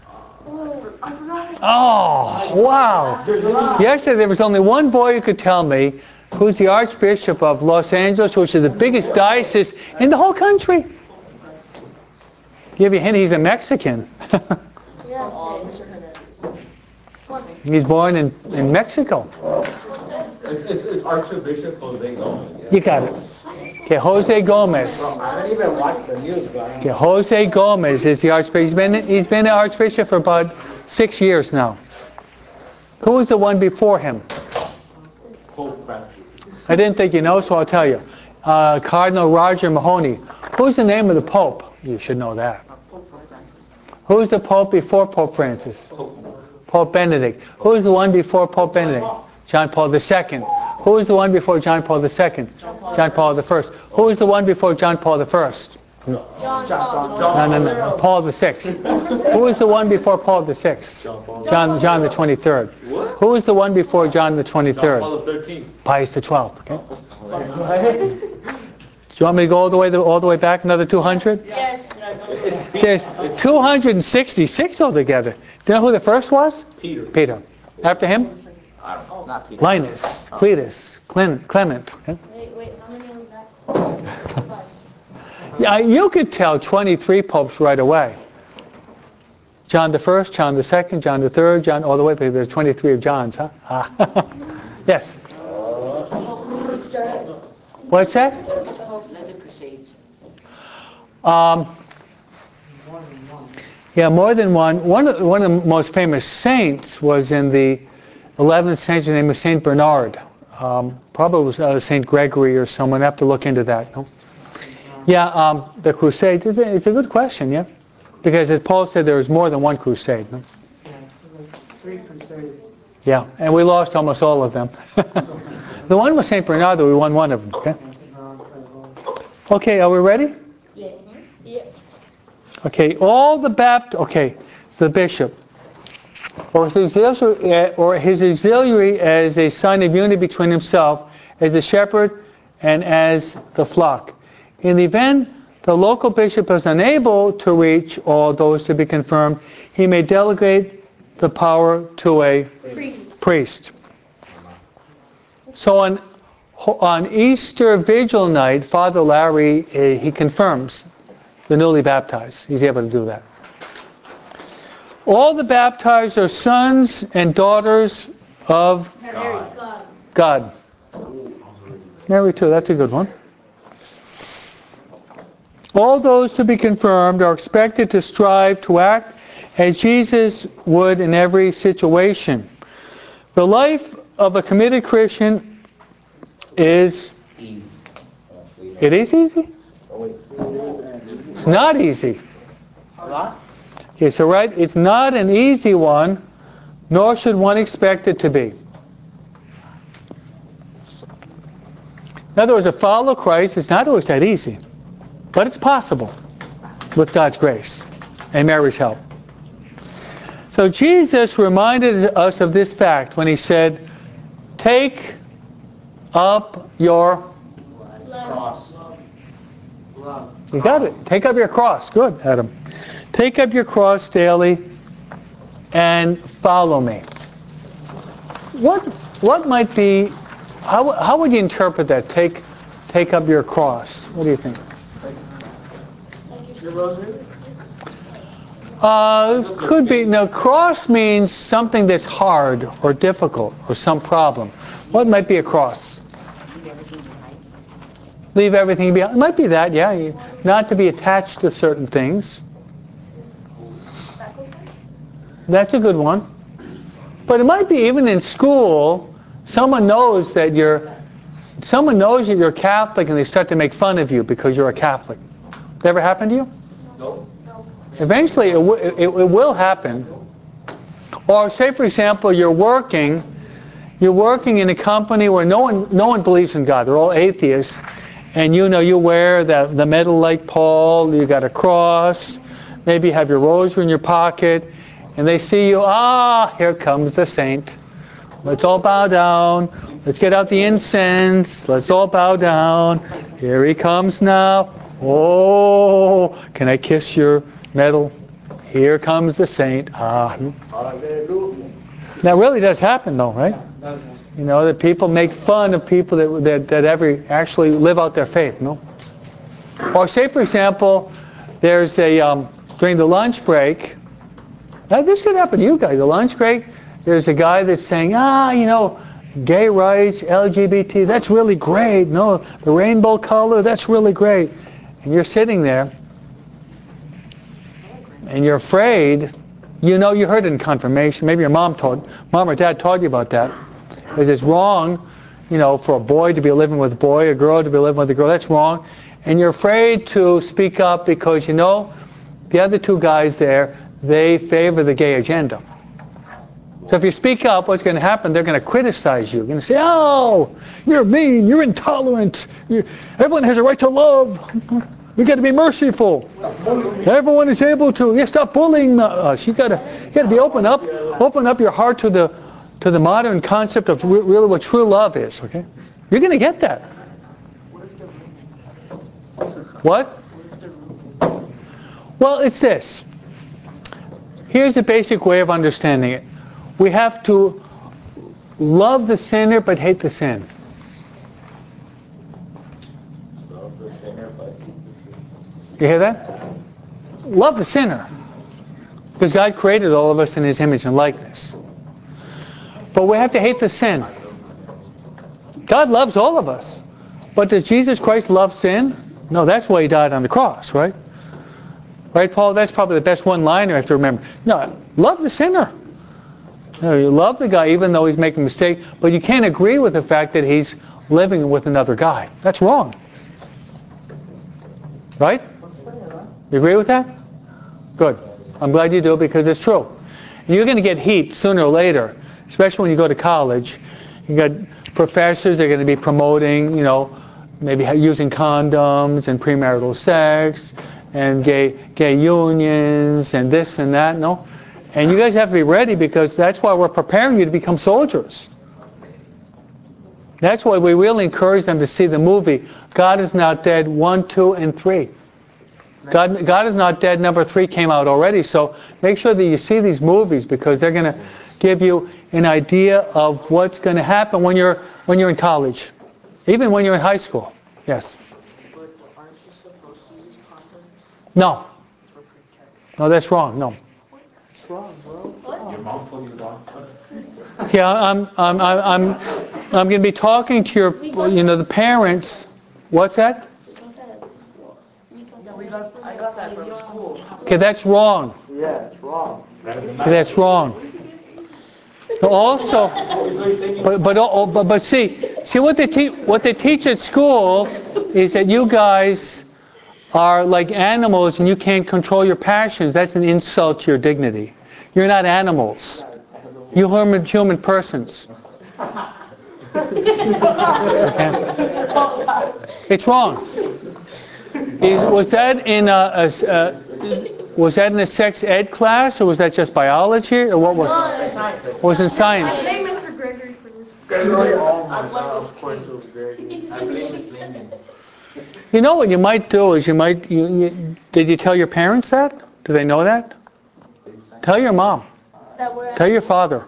S1: Oh, wow. Yesterday there was only one boy who could tell me who's the Archbishop of Los Angeles, which is the biggest diocese in the whole country. Give you a hint, he's a Mexican. He's born in, in Mexico.
S3: It's, it's, it's Archbishop Jose Gomez. Yeah.
S1: You got it. Okay, Jose Gomez.
S4: I don't even watch the news, but I
S1: Okay, Jose Gomez is the Archbishop. He's been, he's been an Archbishop for about six years now. Who was the one before him?
S3: Pope Francis.
S1: I didn't think you know, so I'll tell you. Uh, Cardinal Roger Mahony. Who's the name of the Pope? You should know that. Who's the Pope before Pope Francis? Pope Benedict. Who's the one before Pope Benedict? John Paul the Second. Who was the one before John Paul the Second? John Paul the First. Who was the one before John Paul the First?
S5: John Paul.
S1: No, no, no. Paul the Sixth. Who was the one before Paul the Sixth? John, John the Twenty-third. Who was the one before John the Twenty-third?
S3: Paul the thirteenth.
S1: Pius the Twelfth. Okay. Do you want me to go all the way all the way back another two hundred?
S5: Yes.
S1: There's two hundred sixty-six altogether. Do you know who the first was?
S3: Peter.
S1: Peter. After him?
S3: I don't know. Not Peter.
S1: Linus, Cletus, Clement. Clement. Okay.
S5: Wait, wait, how many was that? Five.
S1: Yeah, you could tell twenty-three popes right away. John the First, John the Second, John the Third, John all the way. There's twenty-three of Johns, huh? Ah. Yes. What's that? Um, yeah, more than one. One of, one of the most famous saints was in the eleventh century, named Saint Bernard. Um, probably was uh, Saint Gregory or someone. I have to look into that. No? Yeah, um, the Crusades. It's a, it's a good question, yeah, because as Paul said, there was more than one crusade. No?
S2: Three crusades.
S1: Yeah, and we lost almost all of them. The one with Saint Bernard, we won one of them. Okay. Okay, are we ready?
S5: Yeah. Yeah.
S1: Okay, all the Bapt. Okay, the bishop. Or his, auxiliary, or his auxiliary as a sign of unity between himself, as a shepherd, and as the flock. In the event the local bishop is unable to reach all those to be confirmed, he may delegate the power to a
S5: Priest.
S1: priest. So on, on Easter Vigil night, Father Larry, uh, he confirms the newly baptized. He's able to do that. All the baptized are sons and daughters of
S5: God.
S1: God. Mary too, that's a good one. All those to be confirmed are expected to strive to act as Jesus would in every situation. The life of a committed Christian is... It is easy? It's not easy. Okay, so right, it's not an easy one, nor should one expect it to be. In other words, to follow Christ is not always that easy, but it's possible with God's grace and Mary's help. So Jesus reminded us of this fact when he said, take up your
S2: Cross.
S1: You got it. Take up your cross. Good, Adam. Take up your cross daily and follow me. What what might be, how, how would you interpret that? Take take up your cross. What do you think?
S2: Your rosary?
S1: Uh, could be. No, cross means something that's hard or difficult or some problem. What might be a cross? Leave everything behind. It might be that, yeah. You, not to be attached to certain things. That's a good one. But it might be even in school, someone knows that you're, someone knows that you're Catholic and they start to make fun of you because you're a Catholic. That ever happened to you?
S3: No.
S1: Eventually it, w- it, it will happen. Or say, for example, you're working, you're working in a company where no one, no one believes in God. They're all atheists. And you know, you wear the, the medal like Paul, you got a cross, maybe you have your rosary in your pocket, and they see you, ah, here comes the saint. Let's all bow down. Let's get out the incense. Let's all bow down. Here he comes now. Oh, can I kiss your medal? Here comes the saint. Ah. That really does happen though, right? You know, that people make fun of people that that, that ever actually live out their faith, no? Or say, for example, there's a, um, during the lunch break, now this could happen to you guys, the lunch break, there's a guy that's saying, ah, you know, gay rights, L G B T, that's really great. No, the rainbow color, that's really great. And you're sitting there, and you're afraid, you know, you heard it in confirmation, maybe your mom told, mom or dad taught you about that. Because it's wrong, you know, for a boy to be living with a boy, a girl to be living with a girl. That's wrong. And you're afraid to speak up because, you know, the other two guys there, they favor the gay agenda. So if you speak up, what's going to happen? They're going to criticize you. They're going to say, oh, you're mean, you're intolerant, you, everyone has a right to love. We've got to be merciful. Everyone is able to. Yeah, stop bullying us. You got to, you got to be open up, open up your heart to the, to the modern concept of re- really what true love is. Okay, you're going to get that. What? Well, it's this. Here's the basic way of understanding it. We have to love the sinner but hate the sin.
S3: Love the sinner, but hate the sin.
S1: You hear that? Love the sinner. Because God created all of us in His image and likeness. But we have to hate the sin. God loves all of us. But does Jesus Christ love sin? No, that's why He died on the cross, right? Right, Paul? That's probably the best one-liner I have to remember. No, love the sinner. No, you love the guy even though he's making a mistake, but you can't agree with the fact that he's living with another guy. That's wrong. Right? You agree with that? Good. I'm glad you do because it's true. And you're going to get heat sooner or later, especially when you go to college. You got professors that are going to be promoting, you know, maybe using condoms and premarital sex and gay gay unions and this and that, no? And you guys have to be ready because that's why we're preparing you to become soldiers. That's why we really encourage them to see the movie God Is Not Dead one, two, and three. God, God Is Not Dead number three came out already, so make sure that you see these movies because they're going to give you an idea of what's going to happen when you're when you're in college, even when you're in high school. Yes?
S2: But aren't you supposed to use condoms
S1: No.
S2: for protection?
S1: No, that's wrong. No.
S2: What's wrong, bro?
S3: Your mom told you that.
S1: Yeah, I'm I'm I'm I'm, I'm going to be talking to your, you know, the parents. What's that?
S2: Yeah, we got, I got that from school.
S1: Okay, that's wrong.
S4: Yeah, it's wrong.
S1: Okay, that's wrong. Also, but but oh, but, but see, see what they teach what they teach at school is that you guys are like animals and you can't control your passions. That's an insult to your dignity. You're not animals. You're human, human persons. Okay? It's wrong. Is, was that in a, a, a was that in a sex ed class or was that just biology or what was? Was in
S5: I
S1: science.
S5: blame Mister Gregory for this.
S3: Oh my
S2: I blame
S3: God,
S2: this
S3: of course it was Greg. I blame Miss Lehman.
S1: You know what you might do is you might. You, you, did you tell your parents that? Do they know that? Tell your mom.
S5: That we're
S1: Tell your father.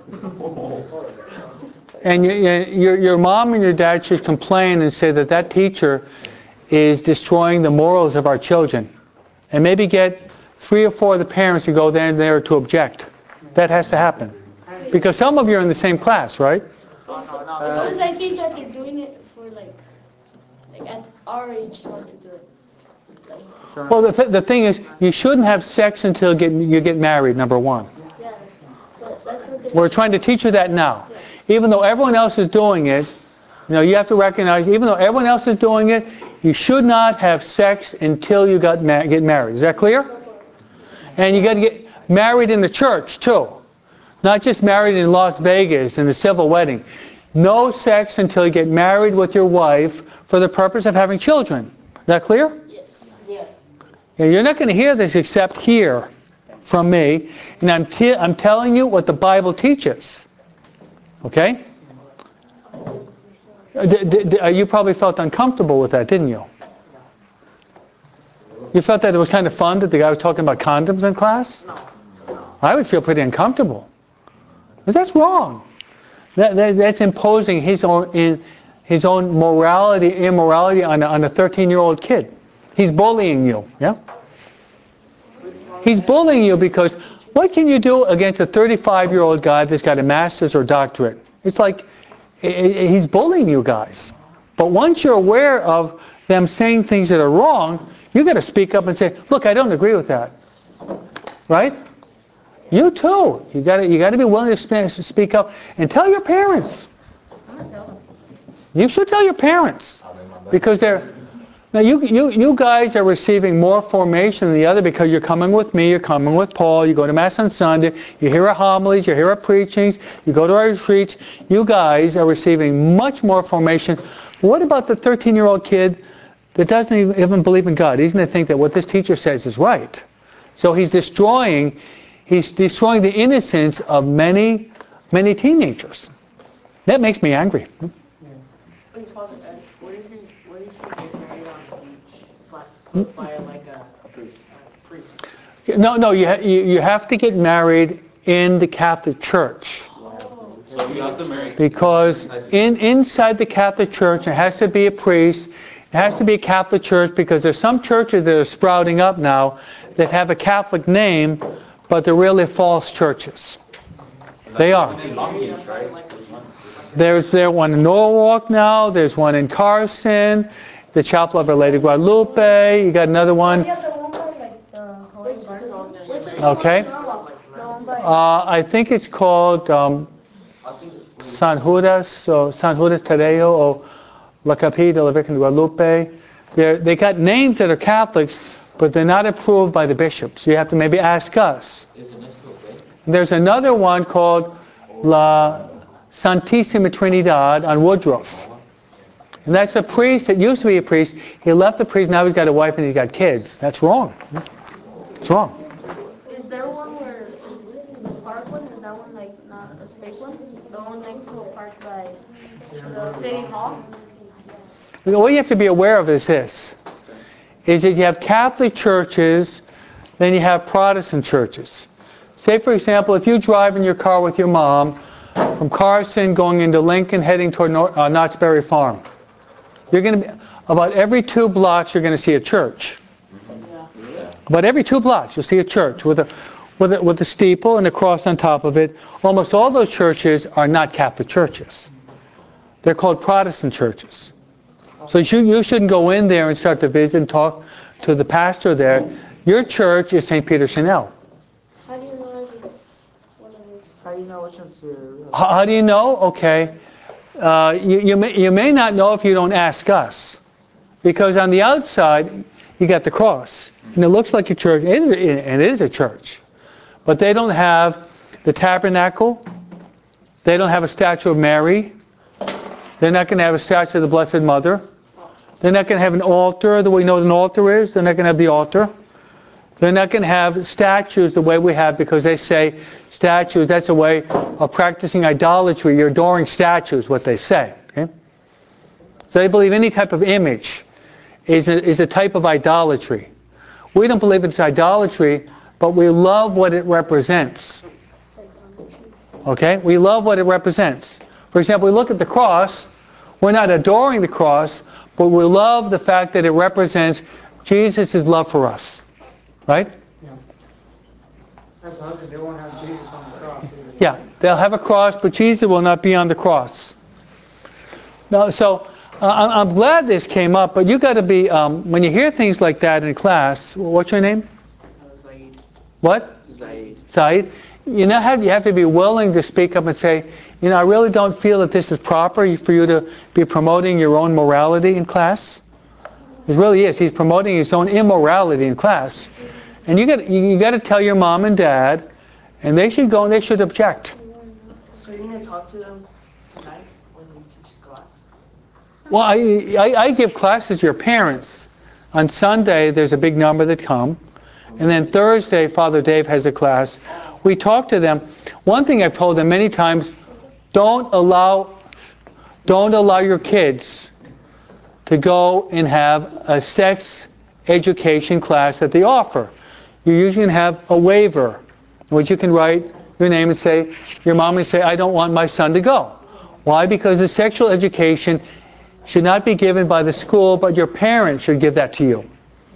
S1: And you, you, your your mom and your dad should complain and say that that teacher is destroying the morals of our children, and maybe get three or four of the parents to go there and there to object. That has to happen because some of you are in the same class, right?
S5: It's because I think that they're doing it for like, like at our age not to do it. Like,
S1: Well, the th- the thing is, you shouldn't have sex until you get you get married. Number one.
S5: yeah, that's, that's what they're
S1: We're trying to teach you that now. Even though everyone else is doing it, you know, you have to recognize, even though everyone else is doing it, you should not have sex until you got ma- get married. Is that clear? And you got to get married in the church, too. Not just married in Las Vegas in a civil wedding. No sex until you get married with your wife for the purpose of having children. Is that clear?
S5: Yes. Yeah.
S1: Yeah, you're not going to hear this except here from me. And I'm, te- I'm telling you what the Bible teaches. Okay? D- d- d- you probably felt uncomfortable with that, didn't you? You felt that it was kind of fun that the guy was talking about condoms in class? I would feel pretty uncomfortable. But that's wrong. That, that, that's imposing his own, in, his own morality, immorality on a, on a thirteen-year-old kid. He's bullying you, yeah? He's bullying you because what can you do against a thirty-five-year-old guy that's got a master's or doctorate? It's like i- i- he's bullying you guys. But once you're aware of them saying things that are wrong, you've got to speak up and say, look, I don't agree with that. Right? You too. You got to you got to be willing to sp- speak up and tell your parents. You should tell your parents because they're Now you, you, you guys are receiving more formation than the other because you're coming with me, you're coming with Paul, you go to Mass on Sunday, you hear our homilies, you hear our preachings, you go to our retreats. You guys are receiving much more formation. What about the thirteen-year-old kid that doesn't even, even believe in God? He's going to think that what this teacher says is right. So he's destroying, he's destroying the innocence of many, many teenagers. That makes me angry.
S2: Wait, Father Ed, what if you, what if you get married on the beach by, by like a, a priest? A priest?
S1: No, no, you, ha you, you have to get married in the Catholic Church.
S3: So you have to marry.
S1: Because in, inside the Catholic Church, there has to be a priest. It has to be a Catholic church because there's some churches that are sprouting up now that have a Catholic name, but they're really false churches. They are. There's there one in Norwalk now. There's one in Carson. The Chapel of Our Lady of Guadalupe. You got another one. Okay. Uh, I think it's called um, San Judas or San Judas Tadeo or La Capilla de la Virgen de Guadalupe. They're, they got names that are Catholics, but they're not approved by the bishops. You have to maybe ask us. There's another one called La Santísima Trinidad on Woodruff. And that's a priest that used to be a priest. He left the priest, now he's got a wife and he's got kids. That's wrong. It's wrong.
S5: Is there one where the park one, is that one like not a fake one? The one next to a park by the city hall?
S1: What you have to be aware of is this, is that you have Catholic churches, then you have Protestant churches. Say, for example, if you drive in your car with your mom from Carson going into Lincoln heading toward North, uh, Knott's Berry Farm, you're going to be, about every two blocks you're going to see a church. About every two blocks you'll see a church with a, with a, with a steeple and a cross on top of it. Almost all those churches are not Catholic churches. They're called Protestant churches. So you, you shouldn't go in there and start to visit and talk to the pastor there. Your church is Saint Peter Chanel.
S5: How do you know if it's one of those?
S2: How do you know which one's your...
S1: How, how do you know? Okay. Uh, you, you, may, you may not know if you don't ask us. Because on the outside, you got the cross. And it looks like a church, and it is a church. But they don't have the tabernacle. They don't have a statue of Mary. They're not going to have a statue of the Blessed Mother. They're not going to have an altar the way you know what an altar is. They're not going to have the altar. They're not going to have statues the way we have, because they say statues, that's a way of practicing idolatry. You're adoring statues, what they say. Okay? So they believe any type of image is a, is a type of idolatry. We don't believe it's idolatry, but we love what it represents. Okay? We love what it represents. For example, we look at the cross. We're not adoring the cross, but we love the fact that it represents Jesus' love for us. Right?
S4: Yeah. That's the other thing, they won't have Jesus on the cross either.
S1: Yeah, they'll have a cross, but Jesus will not be on the cross. Now, so uh, I'm glad this came up, but you got to be, um, when you hear things like that in class, what's your name?
S2: Zaid.
S1: What?
S2: Zaid.
S1: Zaid. You know, have, you have to be willing to speak up and say, you know, I really don't feel that this is proper for you to be promoting your own morality in class. It really is. He's promoting his own immorality in class. And you got, you got to tell your mom and dad, and they should go and they should object.
S2: So you're going to talk to them tonight when you teach class?
S1: Well, I, I, I give classes to your parents. On Sunday, there's a big number that come. And then Thursday, Father Dave has a class. We talk to them. One thing I've told them many times, don't allow, don't allow your kids to go and have a sex education class that they offer. You usually have a waiver, which you can write your name and say, your mom would say, I don't want my son to go. Why? Because the sexual education should not be given by the school, but your parents should give that to you.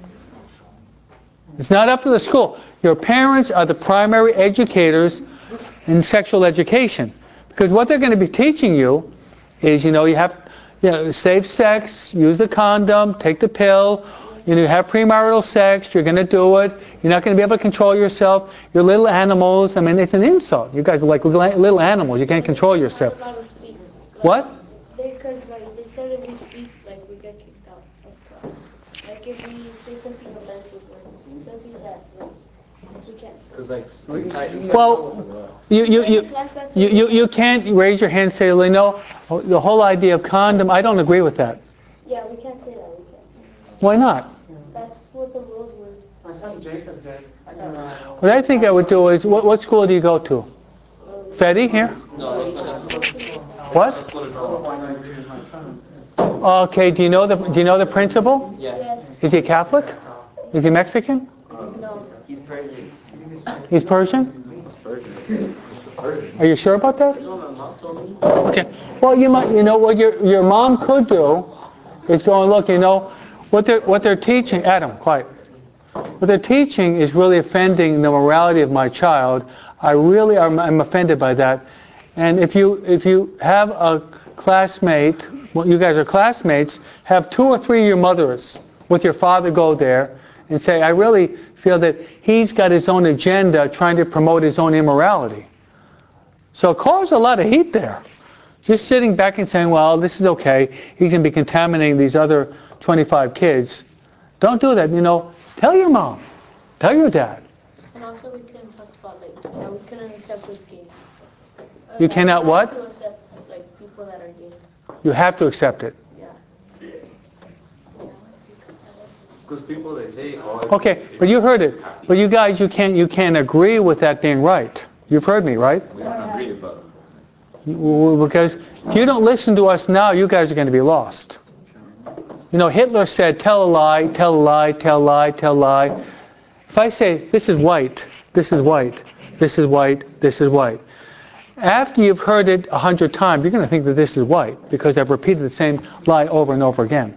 S1: It's not up to the school. Your parents are the primary educators in sexual education. Because what they're going to be teaching you is, you know, you have you know, safe sex, use the condom, take the pill, you know, have premarital sex, you're going to do it, you're not going to be able to control yourself, you're little animals. I mean, it's an insult. You guys are like little animals, you can't control yourself. What?
S5: Because like, they said if we speak, like we get kicked out of class.
S6: Like if we say something offensive or something that like, we can't say.
S3: Cause like inside, inside
S1: Well, you you you.
S6: Class, that's
S1: You, you, you can't raise your hand and say, well, no, the whole idea of condom, I don't agree with that.
S6: Yeah, we can't say that. We can't.
S1: Why not?
S6: That's what the rules were.
S4: My son Jacob did. I don't know.
S1: What I think I would do is, what, what school do you go to? Fetty here? What?
S4: My son.
S1: Okay, do you know the, do you know the principal?
S6: Yes.
S1: Is he Catholic? Is he Mexican?
S6: No.
S2: He's Persian.
S1: He's Persian? Are you sure about that?
S2: That's what my mom told me.
S1: Okay. Well, you might, you know, what your your mom could do is go and look. You know, what they're what they're teaching. Adam, quiet. What they're teaching is really offending the morality of my child. I really am I'm offended by that. And if you if you have a classmate, well, you guys are classmates, have two or three of your mothers with your father go there and say, I really feel that he's got his own agenda trying to promote his own immorality. So it caused a lot of heat there. Just sitting back and saying, well, this is okay. He can be contaminating these other twenty-five kids. Don't do that. You know, tell your mom. Tell your dad.
S6: And also we couldn't talk about like that we couldn't accept with gays and stuff. Uh,
S1: You
S6: that
S1: cannot
S6: we
S1: what?
S6: have to accept like people that are gay.
S1: You have to accept it.
S6: Yeah.
S3: because people they say, oh.
S1: Okay, but you heard it. But you guys, you can't you can't agree with that being right. You've heard me, right?
S3: We don't agree, but
S1: You- Because if you don't listen to us now, you guys are going to be lost. You know, Hitler said, tell a lie, tell a lie, tell a lie, tell a lie. If I say, this is white, this is white, this is white, this is white, after you've heard it a hundred times, you're going to think that this is white because I've repeated the same lie over and over again.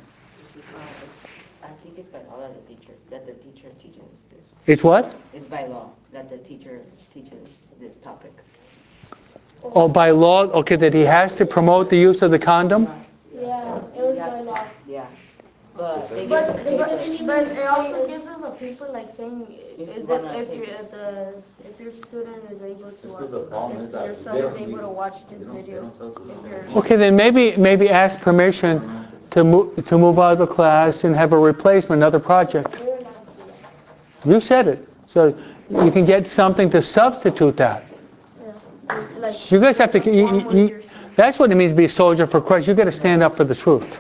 S2: I think it's by law that the teacher, that the teacher teaches this.
S1: It's what?
S2: It's by law that the teacher teaches this topic.
S1: Oh, by law, okay, that he has to promote the use of the condom?
S6: Yeah, it was by law.
S2: Yeah. But they
S5: But,
S2: give,
S5: they, but, but it also gives us a paper like saying
S2: If
S5: is
S2: you
S5: it,
S2: wanna
S5: if,
S2: take
S5: your
S2: it.
S5: if the if your student is able to
S3: Just
S5: watch,
S3: 'cause the problem
S5: if
S3: is that
S5: your
S3: they
S5: son is
S3: don't
S5: able to
S3: really-
S5: watch
S3: they
S5: this
S3: don't, they
S5: video.
S3: don't tell us
S5: If
S3: what
S5: you're-
S3: to do.
S1: Okay, then maybe maybe ask permission to move to move out of the class and have a replacement, another project.
S6: We were allowed to do that.
S1: You said it, so you can get something to substitute that.
S5: Yeah, like
S1: You guys have to. You,
S5: one
S1: you,
S5: with
S1: you,
S5: your son.
S1: that's what it means to be a soldier for Christ. You got to stand up for the truth.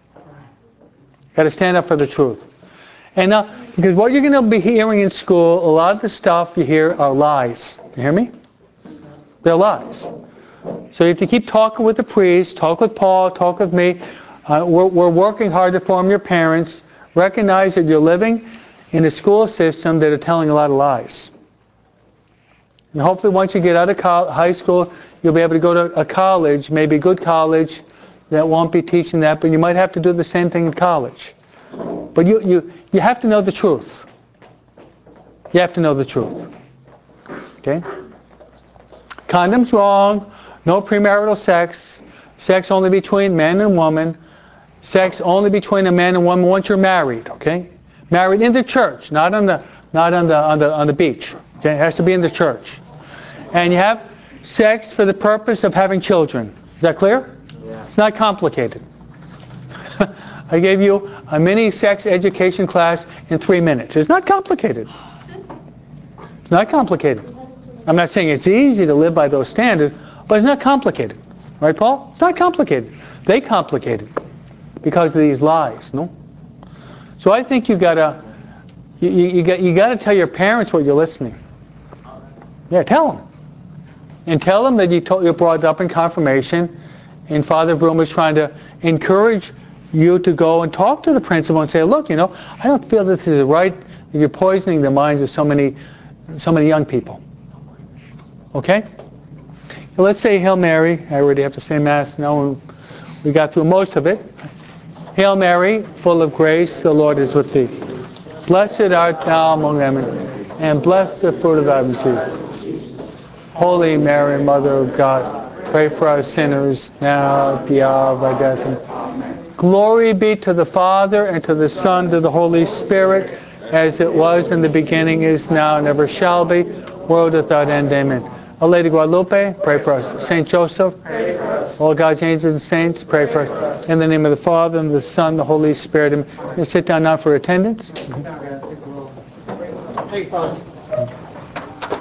S1: Got to stand up for the truth. And now, because what you're going to be hearing in school, a lot of the stuff you hear are lies. You hear me? They're lies. So you have to keep talking with the priest, talk with Paul, talk with me. Uh, we're, we're working hard to form your parents. Recognize that you're living in a school system that are telling a lot of lies. And hopefully once you get out of co- high school, you'll be able to go to a college, maybe a good college, that won't be teaching that, but you might have to do the same thing in college. But you, you, you have to know the truth. You have to know the truth. Okay? Condom's wrong. No premarital sex. Sex only between man and woman. Sex only between a man and woman once you're married. Okay? Married in the church, not on the not on the on the on the beach. Okay? It has to be in the church. And you have sex for the purpose of having children. Is that clear?
S2: yeah.
S1: It's not complicated. I gave you a mini sex education class in three minutes. It's not complicated. It's not complicated. I'm not saying it's easy to live by those standards, but it's not complicated. Right, Paul? It's not complicated. They complicate it because of these lies, no? So I think you gotta you, you, you got you gotta tell your parents what you're listening. Yeah, tell them. And tell them that you told, you're brought up in confirmation, and Father Broom is trying to encourage you to go and talk to the principal and say, look, you know, I don't feel this is right. You're poisoning the minds of so many, so many young people. Okay? So let's say Hail Mary. I already have to say Mass now. We got through most of it. Hail Mary, full of grace, the Lord is with thee. Blessed art thou among women, and blessed the fruit of thy womb, Jesus. Holy Mary, Mother of God, pray for us sinners, now at the hour of our death. Amen. Glory be to the Father, and to the Son, to the Holy Spirit, as it was in the beginning, is now, and ever shall be, world without end. Amen. Our Lady Guadalupe, pray for us. Saint Joseph,
S4: Pray for us.
S1: all God's angels and saints, pray for us. In the name of the Father, and the Son, and the Holy Spirit. And you sit down now for attendance.
S4: Down, guys, take a roll. Take, Father.